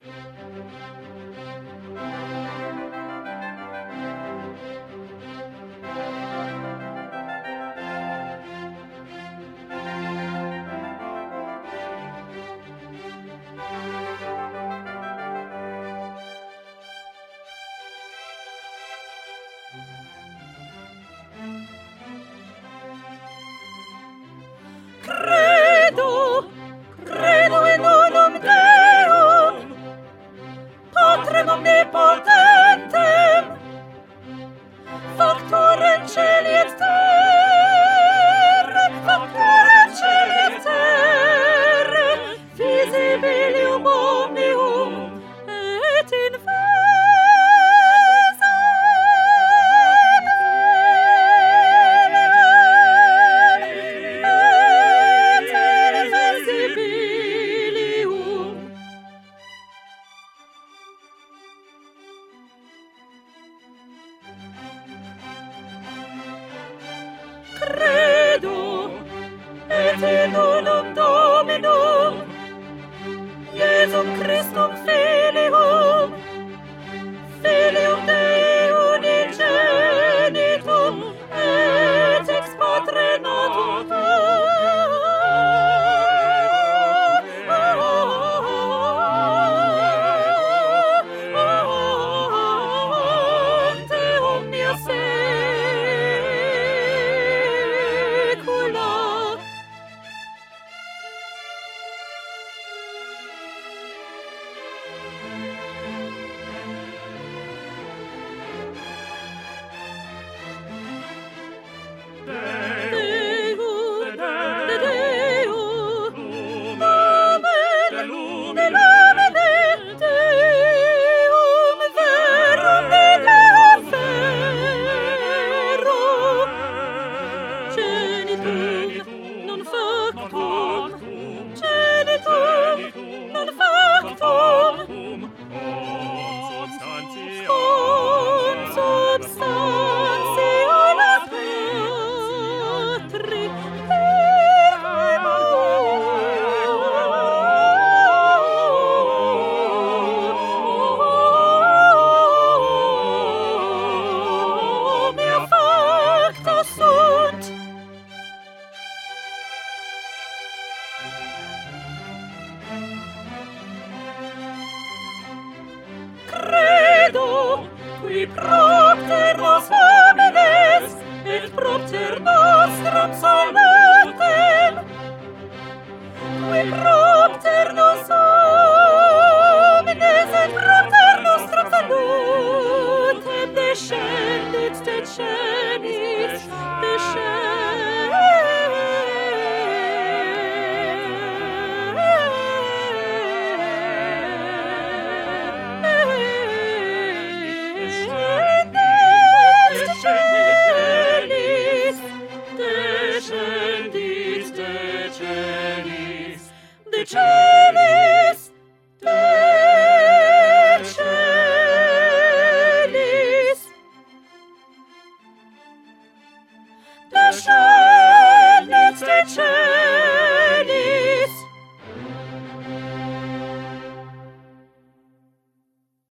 Credo in unum Deum, Patrem omnipotentem, Factorem caeli et terrae, visibilium omnium, et invisibilium. Credo et in unum Dominum, Iesum Christum Filium, Filium Dei unigenitum, et ex Patre natum ante omnia saecula. Credo, qui propter nos homines, et propter nostrum salvationem,